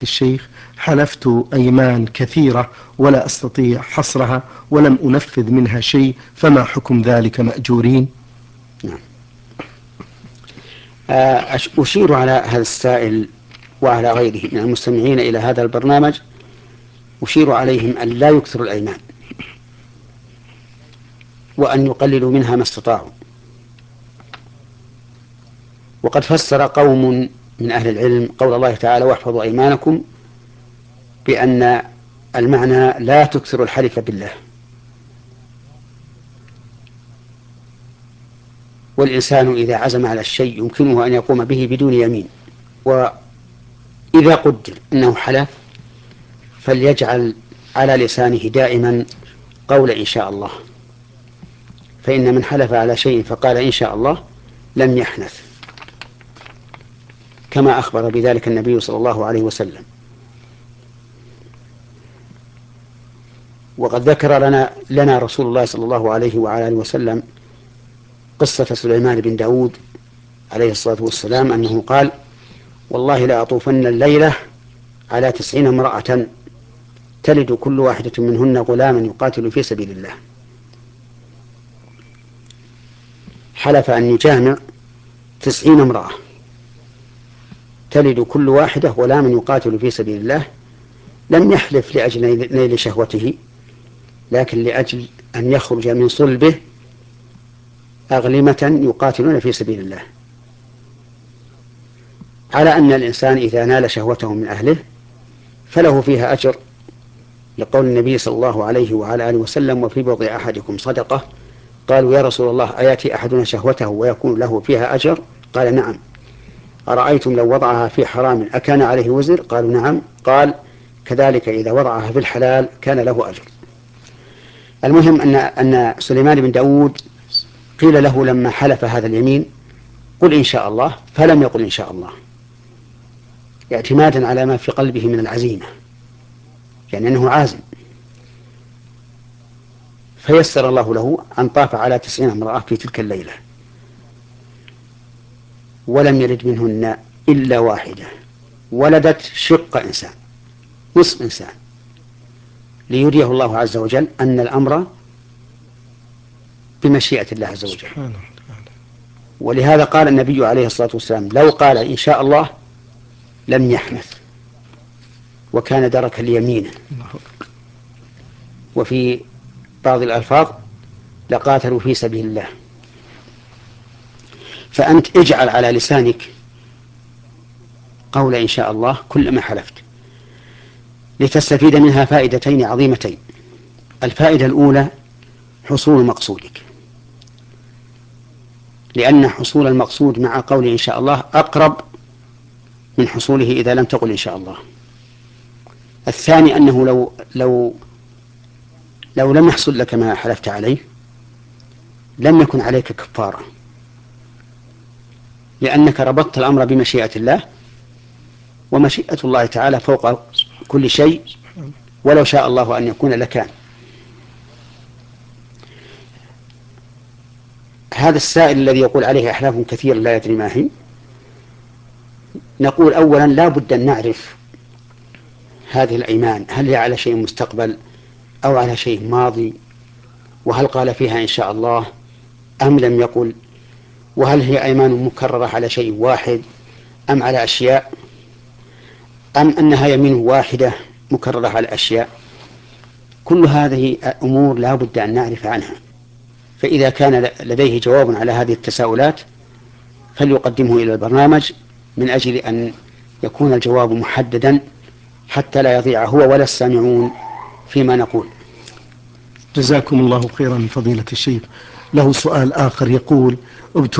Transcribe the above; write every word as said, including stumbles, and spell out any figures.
الشيخ، حلفت أيمان كثيرة ولا أستطيع حصرها ولم أنفذ منها شيء، فما حكم ذلك مأجورين؟ نعم. أشير على هذا السائل وعلى غيره من المستمعين إلى هذا البرنامج، أشير عليهم أن لا يكثروا الأيمان وأن يقللوا منها ما استطاعوا. وقد فسر قوم من أهل العلم قول الله تعالى واحفظوا أيمانكم بأن المعنى لا تكثروا الحلف بالله. والإنسان إذا عزم على الشيء يمكنه أن يقوم به بدون يمين، وإذا قدر أنه حلف فليجعل على لسانه دائما قول إن شاء الله، فإن من حلف على شيء فقال إن شاء الله لم يحنث، كما أخبر بذلك النبي صلى الله عليه وسلم. وقد ذكر لنا, لنا رسول الله صلى الله عليه وعلى آله وسلم قصة سليمان بن داود عليه الصلاة والسلام أنه قال والله لا أطوفن الليلة على تسعين امرأة تلد كل واحدة منهن غلاما يقاتل في سبيل الله. حلف أن يجامع تسعين امرأة تلد كل واحدة غلاما يقاتل في سبيل الله، لم يحلف لأجل نيل شهوته، لكن لأجل أن يخرج من صلبه أغلمة يقاتلون في سبيل الله، على أن الإنسان إذا نال شهوته من أهله فله فيها أجر، لقول النبي صلى الله عليه وعلى آله وسلم وفي بضع أحدكم صدقة. قالوا يا رسول الله أياتي أحدنا شهوته ويكون له فيها أجر؟ قال نعم. أرأيتم لو وضعها في حرام أكان عليه وزر؟ قالوا نعم. قال كذلك إذا وضعها في الحلال كان له أجر. المهم أن, أن سليمان بن داود قيل له لما حلف هذا اليمين قل إن شاء الله، فلم يقل إن شاء الله اعتمادا على ما في قلبه من العزيمة، يعني أنه عازم. فيسر الله له أن طاف على تسعين امرأة في تلك الليلة ولم يلد منهن إلا واحدة، ولدت شق إنسان، نصف إنسان، ليريه الله عز وجل أن الأمر بمشيئة الله عز وجل. ولهذا قال النبي عليه الصلاة والسلام لو قال إن شاء الله لم يحنث وكان درك اليمين. وفي بعض الألفاظ لقاتلوا في سبيل الله. فأنت اجعل على لسانك قول إن شاء الله كلما حلفت، لتستفيد منها فائدتين عظيمتين. الفائدة الأولى حصول مقصودك، لأن حصول المقصود مع قول إن شاء الله أقرب من حصوله إذا لم تقل إن شاء الله. الثاني أنه لو لو لو لم يحصل لك ما حلفت عليه لم يكن عليك كفارة، لأنك ربطت الأمر بمشيئة الله، ومشيئة الله تعالى فوق كل شيء، ولو شاء الله أن يكون لكان. هذا السائل الذي يقول عليه أحلاف كثير لا يدري ما هي، نقول أولا لا بد أن نعرف هذه الأيمان هل هي على شيء مستقبل أو على شيء ماضي، وهل قال فيها إن شاء الله أم لم يقل، وهل هي أيمان مكررة على شيء واحد أم على أشياء، أم أنها يمين واحدة مكررة على أشياء. كل هذه أمور لا بد أن نعرف عنها. فإذا كان لديه جواب على هذه التساؤلات فليقدمه إلى البرنامج من أجل أن يكون الجواب محددا حتى لا يضيع هو ولا السامعون فيما نقول. جزاكم الله خيرا فضيلة الشيخ. له سؤال آخر يقول